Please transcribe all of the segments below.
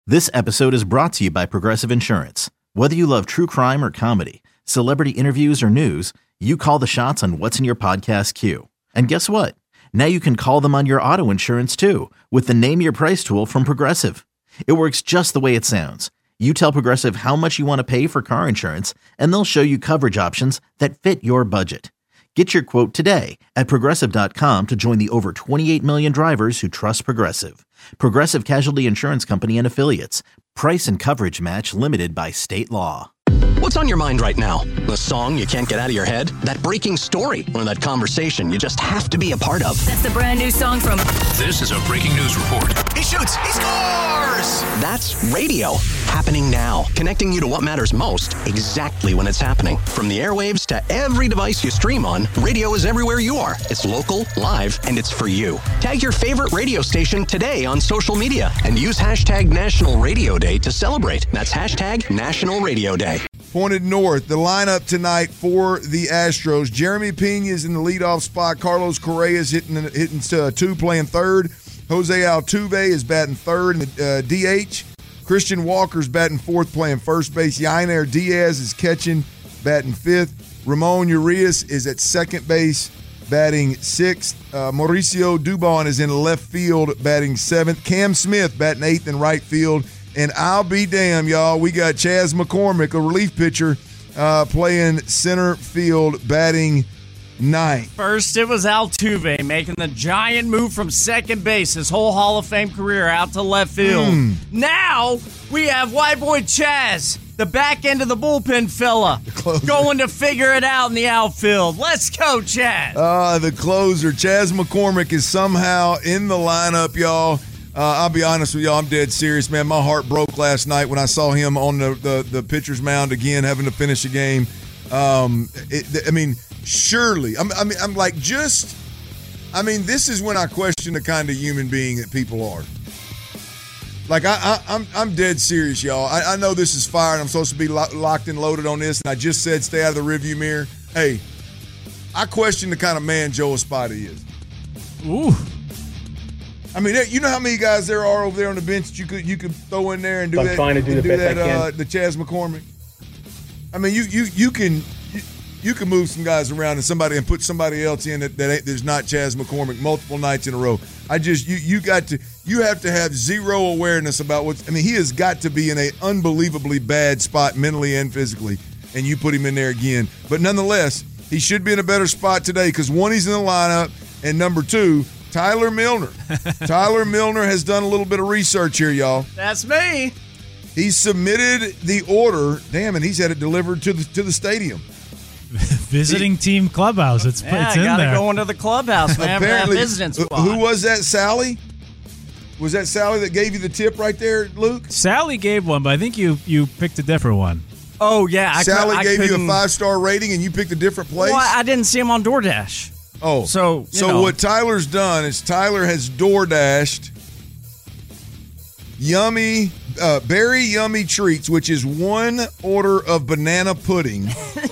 This episode is brought to you by Progressive Insurance. Whether you love true crime or comedy, celebrity interviews or news, you call the shots on what's in your podcast queue. And guess what? Now you can call them on your auto insurance too with the Name Your Price tool from Progressive. It works just the way it sounds. You tell Progressive how much you want to pay for car insurance, and they'll show you coverage options that fit your budget. Get your quote today at Progressive.com to join the over 28 million drivers who trust Progressive. Progressive Casualty Insurance Company and Affiliates. Price and coverage match limited by state law. What's on your mind right now? The song you can't get out of your head? That breaking story? Or that conversation you just have to be a part of? That's the brand new song from... This is a breaking news report. He shoots! He scores! That's radio. Happening now. Connecting you to what matters most, exactly when it's happening. From the airwaves to every device you stream on, radio is everywhere you are. It's local, live, and it's for you. Tag your favorite radio station today on social media and use hashtag National Radio Day to celebrate. That's hashtag National Radio Day. Pointed north, the lineup tonight for the Astros. Jeremy Pena is in the leadoff spot. Carlos Correa is hitting two, playing third. Jose Altuve is batting third in the DH. Christian Walker's batting fourth, playing first base. Yainer Diaz is catching, batting fifth. Ramon Urias is at second base, batting sixth. Mauricio Dubon is in left field, batting seventh. Cam Smith batting eighth in right field. And I'll be damned, y'all, we got Chas McCormick, a relief pitcher, playing center field, batting ninth. First, it was Altuve making the giant move from second base his whole Hall of Fame career out to left field. Now, we have white boy Chas, the back end of the bullpen fella, going to figure it out in the outfield. Let's go, Chas. The closer, Chas McCormick, is somehow in the lineup, y'all. I'll be honest with y'all, I'm dead serious, man. My heart broke last night when I saw him on the pitcher's mound again, having to finish a game. Surely. This is when I question the kind of human being that people are. Like, I'm dead serious, y'all. I know this is fire, and I'm supposed to be locked and loaded on this, and I just said stay out of the rearview mirror. Hey, I question the kind of man Joe Espada is. Ooh. I mean, you know how many guys there are over there on the bench that you could throw in there and do I'm that. trying to do the best I can. The Chas McCormick. I mean, you can move some guys around and put somebody else in there's not Chas McCormick multiple nights in a row. You have to have zero awareness about he has got to be in an unbelievably bad spot mentally and physically, and you put him in there again. But nonetheless, he should be in a better spot today because one, he's in the lineup, and number two, Tyler Milner. Tyler Milner has done a little bit of research here, y'all. That's me. He submitted the order, and he's had it delivered to the stadium. Visiting team clubhouse. It's in there. Gotta go into the clubhouse, man. Apparently, for that visiting spot. Who was that, Sally? Was that Sally that gave you the tip right there, Luke? Sally gave one, but I think you picked a different one. Oh, yeah. Sally gave you a 5-star rating, and you picked a different place? Well, I didn't see him on DoorDash. Oh, so what Tyler's done is Tyler has DoorDashed berry yummy treats, which is one order of banana pudding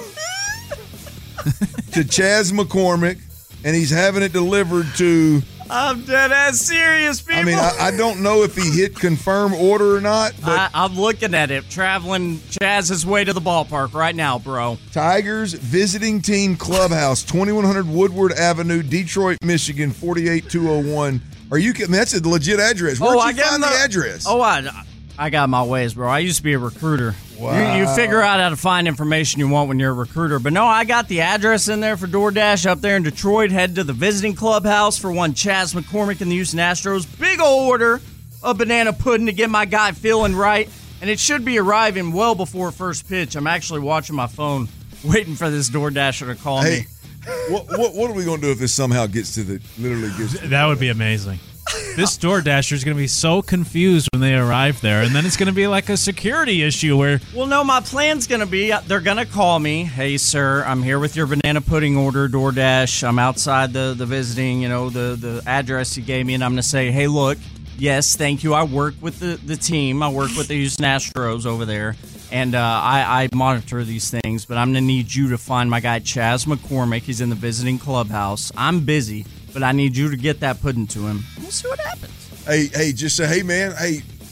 to Chas McCormick, and he's having it delivered to... I'm dead ass serious, people. I mean, I don't know if he hit confirm order or not, but I'm looking at it, traveling Chaz's way to the ballpark right now, bro. Tigers Visiting Team Clubhouse, 2100 Woodward Avenue, Detroit, Michigan, 48201. Are you kidding? That's a legit address. Where'd you find the address? Oh, I got my ways, bro. I used to be a recruiter. Wow. You figure out how to find information you want when you're a recruiter. But no, I got the address in there for DoorDash up there in Detroit. Head to the visiting clubhouse for one Chas McCormick and the Houston Astros. Big old order of banana pudding to get my guy feeling right. And it should be arriving well before first pitch. I'm actually watching my phone, waiting for this DoorDasher to call me. What are we going to do if this somehow gets to That would be amazing. This DoorDasher is going to be so confused when they arrive there, and then it's going to be like a security issue where... Well, no, my plan's going to be, they're going to call me. Hey, sir, I'm here with your banana pudding order, DoorDash. I'm outside the visiting, the address you gave me, and I'm going to say, hey, look, yes, thank you. I work with the team. I work with the Houston Astros over there, and I monitor these things, but I'm going to need you to find my guy, Chas McCormick. He's in the visiting clubhouse. I'm busy, but I need you to get that pudding to him. We'll see what happens. Hey, just say, hey, man, hey,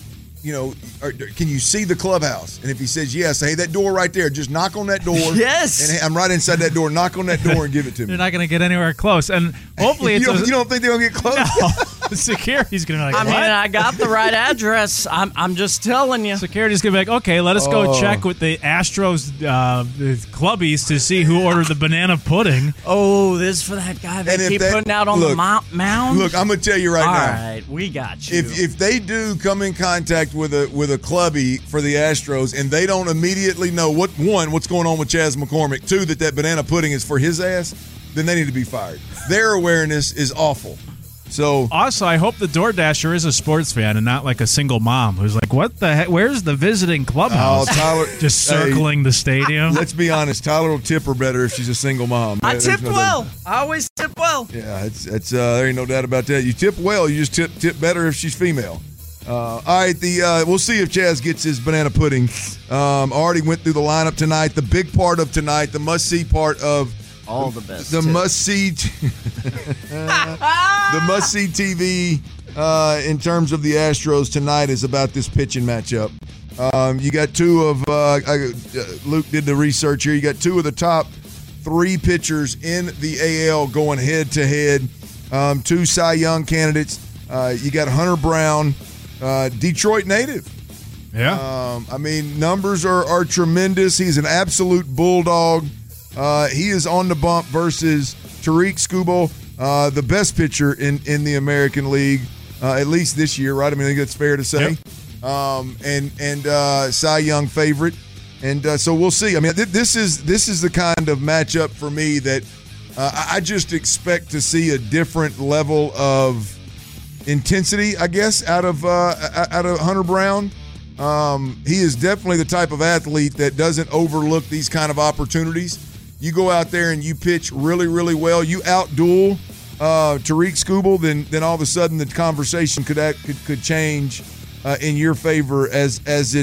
can you see the clubhouse? And if he says yes, hey, that door right there, just knock on that door. Yes. And I'm right inside that door. Knock on that door and give it to me. You're not going to get anywhere close. And hopefully you don't think they're going to get close? No. Security's going to be like, I mean, I got the right address. I'm just telling you. Security's going to be like, okay, let us go check with the Astros the clubbies to see who ordered the banana pudding. Oh, this is for that guy they keep putting out on the mound? Look, I'm going to tell you right now. All right, we got you. If they do come in contact with a clubby for the Astros and they don't immediately know what's going on with Chas McCormick, two, that banana pudding is for his ass, then they need to be fired. Their awareness is awful. So also, I hope the DoorDasher is a sports fan and not like a single mom who's like, what the heck? Where's the visiting clubhouse? Oh, Tyler, just circling the stadium. Let's be honest. Tyler will tip her better if she's a single mom. I tip well. I always tip well. Yeah, it's there ain't no doubt about that. You tip well. You just tip better if she's female. All right, we'll see if Chaz gets his banana pudding. Already went through the lineup tonight. The big part of tonight, the must-see part of all the best. The must-see, the must-see TV in terms of the Astros tonight is about this pitching matchup. You got two of Luke did the research here. You got two of the top three pitchers in the AL going head-to-head. Two Cy Young candidates. You got Hunter Brown, Detroit native. Yeah. I mean, numbers are tremendous. He's an absolute bulldog. He is on the bump versus Tariq Skubal, the best pitcher in the American League, at least this year, right? I mean, I think that's fair to say. Yep. And Cy Young favorite. And so we'll see. I mean, this is the kind of matchup for me that I just expect to see a different level of intensity, I guess, out of Hunter Brown. He is definitely the type of athlete that doesn't overlook these kind of opportunities. You go out there and you pitch really, really well. You outduel Tariq Skubal, then all of a sudden the conversation could change in your favor as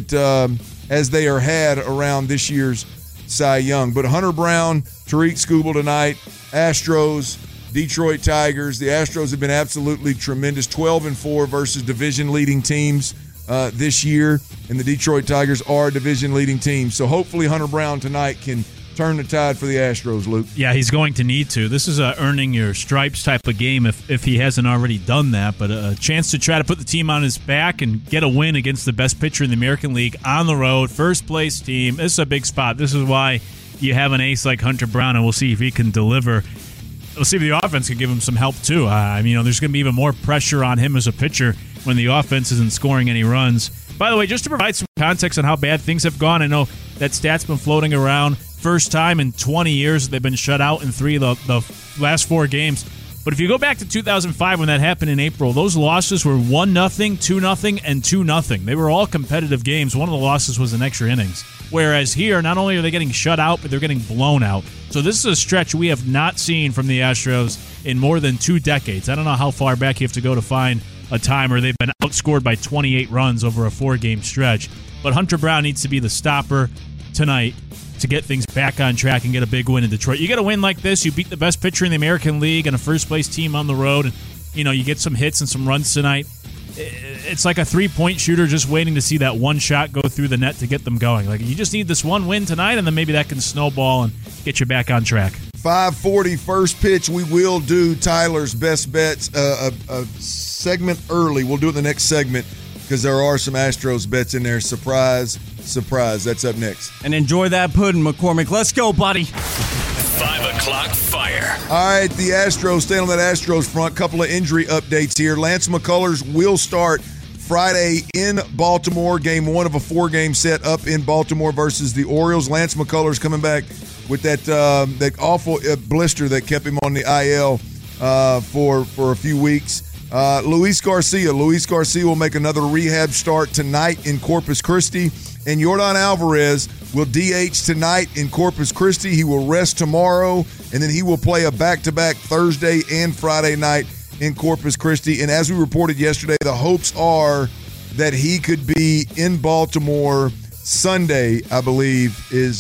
they are had around this year's Cy Young. But Hunter Brown, Tariq Skubal tonight, Astros, Detroit Tigers. The Astros have been absolutely tremendous, 12-4 versus division-leading teams this year, and the Detroit Tigers are a division-leading team. So hopefully Hunter Brown tonight can turn the tide for the Astros, Luke. Yeah, he's going to need to. This is a earning your stripes type of game if he hasn't already done that, but a chance to try to put the team on his back and get a win against the best pitcher in the American League on the road, first-place team. This is a big spot. This is why you have an ace like Hunter Brown, and we'll see if he can deliver. We'll see if the offense can give him some help, too. There's going to be even more pressure on him as a pitcher when the offense isn't scoring any runs. By the way, just to provide some context on how bad things have gone, I know that stat's been floating around. First time in 20 years they've been shut out in 3 of the last 4 games. But if you go back to 2005 when that happened in April, those losses were 1-0, 2-0, and 2-0. They were all competitive games. One of the losses was in extra innings. Whereas here, not only are they getting shut out, but they're getting blown out. So this is a stretch we have not seen from the Astros in more than 2 decades. I don't know how far back you have to go to find a time where they've been outscored by 28 runs over a 4-game stretch. But Hunter Brown needs to be the stopper tonight to get things back on track and get a big win in Detroit. You get a win like this, you beat the best pitcher in the American League and a first-place team on the road, and you get some hits and some runs tonight. It's like a 3-point shooter just waiting to see that one shot go through the net to get them going. Like, you just need this one win tonight, and then maybe that can snowball and get you back on track. 5:40 first pitch. We will do Tyler's best bets a segment early. We'll do it in the next segment because there are some Astros bets in there. Surprise. That's up next. And enjoy that pudding, McCormick. Let's go, buddy. 5 o'clock fire. All right, the Astros, staying on that Astros front. Couple of injury updates here. Lance McCullers will start Friday in Baltimore. Game 1 of a 4-game set up in Baltimore versus the Orioles. Lance McCullers coming back with that awful blister that kept him on the IL for a few weeks. Luis Garcia will make another rehab start tonight in Corpus Christi. And Yordan Alvarez will DH tonight in Corpus Christi. He will rest tomorrow, and then he will play a back-to-back Thursday and Friday night in Corpus Christi. And as we reported yesterday, the hopes are that he could be in Baltimore Sunday, I believe, is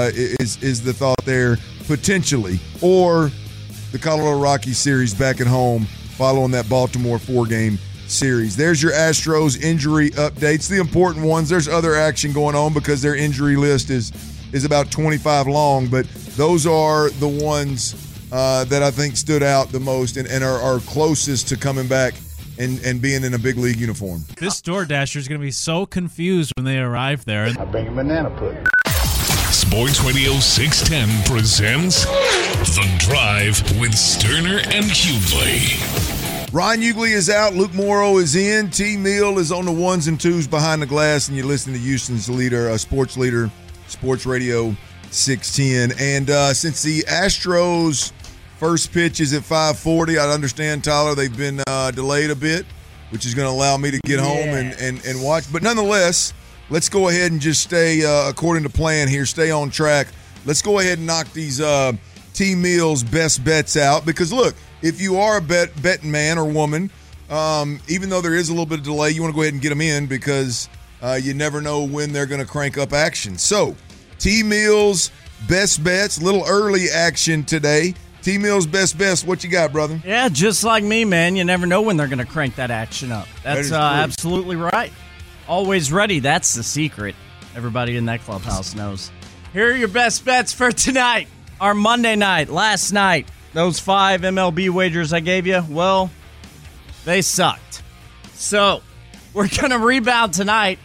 the thought there, potentially. Or the Colorado Rockies series back at home following that Baltimore 4-game series. There's your Astros injury updates, the important ones. There's other action going on because their injury list is about 25 long, but those are the ones that I think stood out the most and are closest to coming back and being in a big league uniform. This DoorDasher is going to be so confused when they arrive there. I bring him banana pudding. Sports Radio 610 presents The Drive with Sterner and Hughley. Ryan Hughley is out. Luke Morrow is in. T. Meal is on the ones and twos behind the glass, and you're listening to Houston's leader, sports leader, Sports Radio 610. And since the Astros' first pitch is at 5:40, I understand, Tyler, they've been delayed a bit, which is going to allow me to get home and watch. But nonetheless, let's go ahead and just stay according to plan here, stay on track. Let's go ahead and knock these T. Meal's best bets out because, look, if you are a betting man or woman, even though there is a little bit of delay, you want to go ahead and get them in because you never know when they're going to crank up action. So, T. Meal's best bets, little early action today. T. Meal's best bets, what you got, brother? Yeah, just like me, man. You never know when they're going to crank that action up. That's absolutely right. Always ready. That's the secret. Everybody in that clubhouse knows. Here are your best bets for tonight. Our Monday night, last night, those 5 MLB wagers I gave you, well, they sucked. So, we're going to rebound tonight.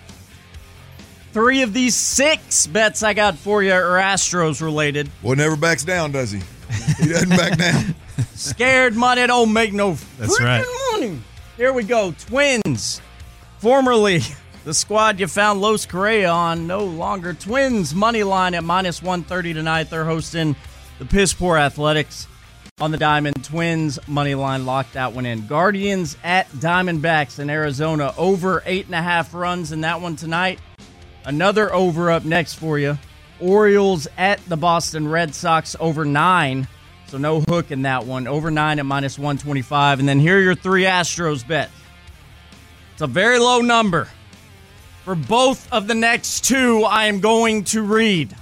3 of these 6 bets I got for you are Astros related. Well, never backs down, does he? He doesn't back down. Scared money don't make no money. Here we go. Twins. Formerly the squad you found Los Correa on, no longer. Twins money line at -130 tonight. They're hosting the piss poor Athletics on the Diamond. Twins money line locked that one in. Guardians at Diamondbacks in Arizona. Over 8.5 runs in that one tonight. Another over up next for you. Orioles at the Boston Red Sox over 9. So no hook in that one. Over 9 at -125. And then here are your 3 Astros bets. It's a very low number. For both of the next 2, I am going to read.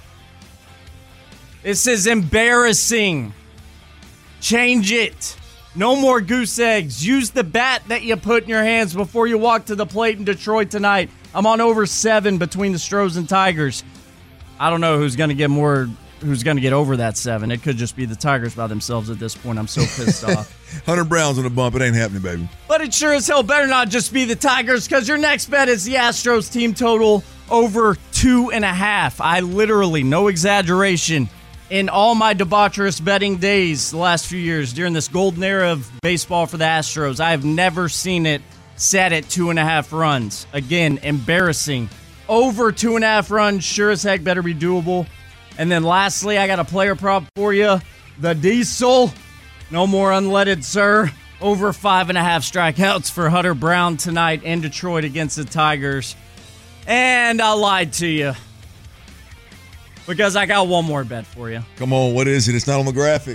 This is embarrassing. Change it. No more goose eggs. Use the bat that you put in your hands before you walk to the plate in Detroit tonight. I'm on over 7 between the Stros and Tigers. I don't know who's going to get over that 7. It could just be the Tigers by themselves at this point. I'm so pissed off. Hunter Brown's on the bump. It ain't happening, baby. But it sure as hell better not just be the Tigers because your next bet is the Astros team total over 2.5. I literally, no exaggeration, in all my debaucherous betting days the last few years during this golden era of baseball for the Astros, I have never seen it set at 2.5 runs. Again, embarrassing. Over 2.5 runs, sure as heck better be doable. And then lastly, I got a player prop for you. The Diesel. No more unleaded, sir. Over 5.5 strikeouts for Hunter Brown tonight in Detroit against the Tigers. And I lied to you. Because I got one more bet for you. Come on, what is it? It's not on the graphic.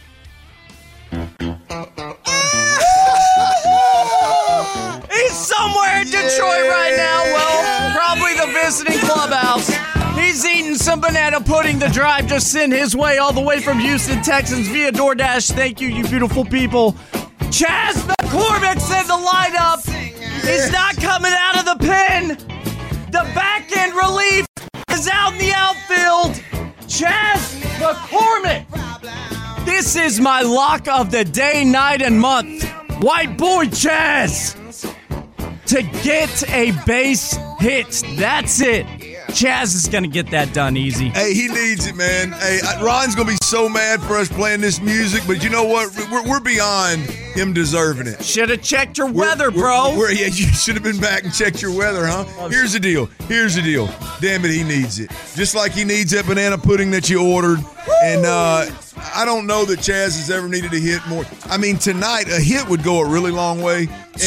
He's somewhere in Detroit right now. Well, probably the visiting clubhouse. He's eating some banana pudding. The drive just sent his way all the way from Houston, Texans via DoorDash. Thank you, you beautiful people. Chas McCormick's in the lineup. He's not coming out of the pen. The back end relief is out in the outfield. Chas McCormick. This is my lock of the day, night, and month. White boy Chas to get a base hit. That's it. Chas is going to get that done easy. Hey, he needs it, man. Hey, Ron's going to be so mad for us playing this music, but you know what? We're beyond him deserving it. Should have checked your weather, bro. Yeah, you should have been back and checked your weather, huh? Here's the deal. Damn it, he needs it. Just like he needs that banana pudding that you ordered. Woo! And I don't know that Chas has ever needed a hit more. I mean, tonight, a hit would go a really long way.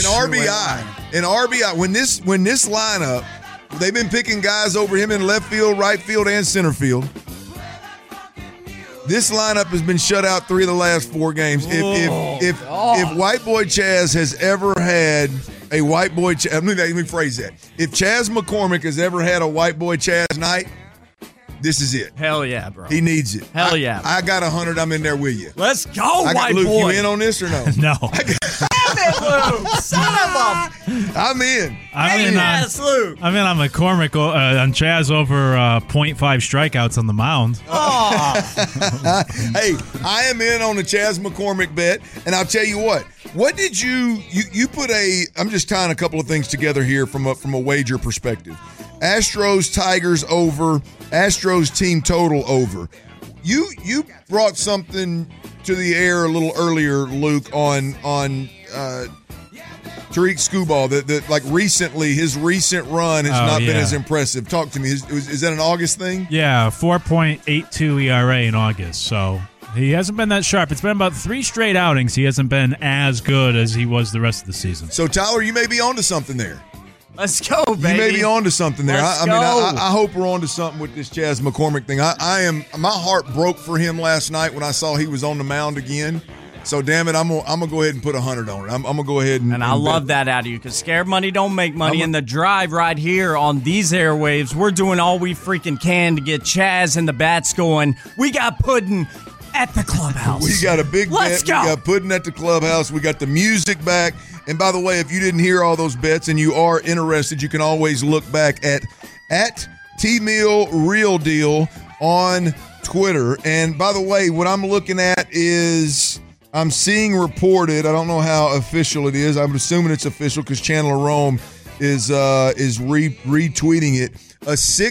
RBI, when this lineup, they've been picking guys over him in left field, right field, and center field. This lineup has been shut out 3 of the last 4 games. If White Boy Chas has ever had a White Boy Chas, let me phrase that. If Chas McCormick has ever had a White Boy Chas night, this is it. Hell yeah, bro. He needs it. Hell yeah. I got 100. I'm in there with you. Let's go, White Luke, boy. You in on this or no? No. Damn it, Luke. Son of a... I'm in. Yes, Luke. I'm in on McCormick on Chaz over 0.5 strikeouts on the mound. Hey, I am in on the Chaz McCormick bet, and I'll tell you what. What did you put I'm just tying a couple of things together here from a wager perspective. Astros Tigers over, Astros team total over. You brought something to the air a little earlier, Luke, on Tariq Skubal, that like recently his recent run has not been as impressive. Talk to me. Is that an August thing? Yeah, 4.82 ERA in August. So he hasn't been that sharp. It's been about 3 straight outings. He hasn't been as good as he was the rest of the season. So Tyler, you may be onto something there. Let's go, baby. You may be onto something there. Let's I mean, go. I hope we're onto something with this Chaz McCormick thing. My heart broke for him last night when I saw he was on the mound again. So damn it, I'm gonna go ahead and put 100 on it. I'm gonna go ahead and I love that out of you, because scared money don't make money. In the drive right here on these airwaves, we're doing all we freaking can to get Chaz and the bats going. We got pudding at the clubhouse. We got a big Let's bet. go. We got pudding at the clubhouse. We got the music back. And by the way, if you didn't hear all those bets and you are interested, you can always look back at T-Mill Real Deal on Twitter. And by the way, what I'm looking at is I'm seeing reported. I don't know how official it is. I'm assuming it's official because Chandler Rome is retweeting it. A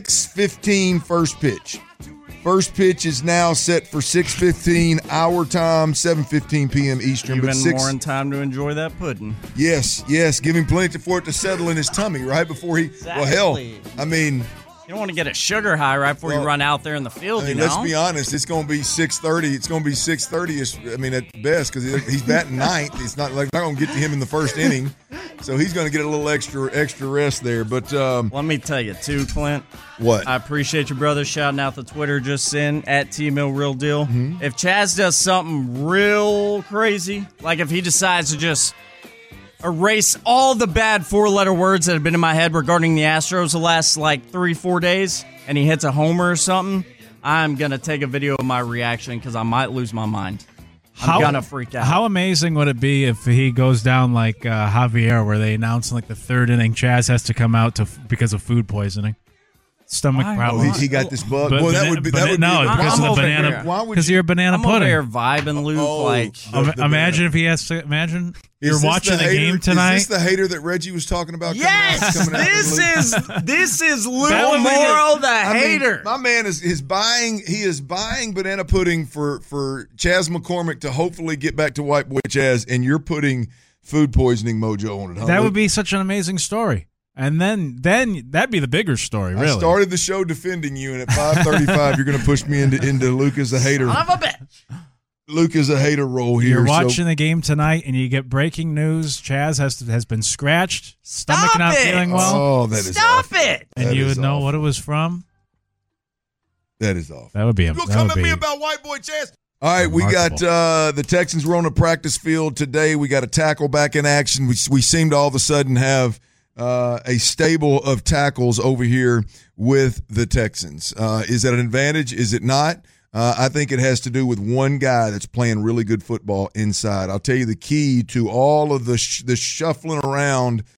6:15 first pitch. First pitch is now set for 6:15 our time, 7:15 p.m. Eastern. Even more in time to enjoy that pudding. Yes. Give him plenty for it to settle in his tummy right before he. Exactly. Well, hell, I mean. You don't want to get a sugar high right before you run out there in the field, Let's be honest. It's going to be 6:30. It's going to be 6:30-ish, I mean, at best, because he's batting ninth. It's not going to get to him in the first inning. So he's going to get a little extra rest there. But let me tell you, too, Clint. What? I appreciate your brother shouting out the Twitter just in at T-Mill Real Deal. Mm-hmm. If Chaz does something real crazy, like if he decides to just erase all the bad 4-letter words that have been in my head regarding the Astros the last 3-4 days, and he hits a homer or something, I'm going to take a video of my reaction because I might lose my mind. I'm going to freak out. How amazing would it be if he goes down like Javier, where they announce in the 3rd inning Chaz has to come out because of food poisoning? Stomach problem. He got this bug. But Well, that would be because of the over banana. here. Why would Because you- you're a banana I'm over pudding. here vibing, Luke. Imagine if he has to. Imagine Is you're this watching the hater- game tonight. Is this the hater that Reggie was talking about? Yes, coming out this is Luke That would be Morrow, the I mean, hater. my man is buying. He is buying banana pudding for Chaz McCormick to hopefully get back to White Boy Chaz, and you're putting food poisoning mojo on it. Huh? That would be such an amazing story. And then that'd be the bigger story, really. I started the show defending you, and at 5:35, you're going to push me into Luke as a hater. Son of a bitch. Luke is a hater role here. You're watching the game tonight, and you get breaking news. Chaz has been scratched, stomach Stop not it. feeling well, Oh, that is Stop awful. it. and that you is would know awful. what it was from. That is awful. That would be. You'll come at me about White Boy Chaz. All right, we got the Texans were on the practice field today. We got a tackle back in action. We seem to all of a sudden have a stable of tackles over here with the Texans. Is that an advantage? Is it not? I think it has to do with one guy that's playing really good football inside. I'll tell you the key to all of the shuffling around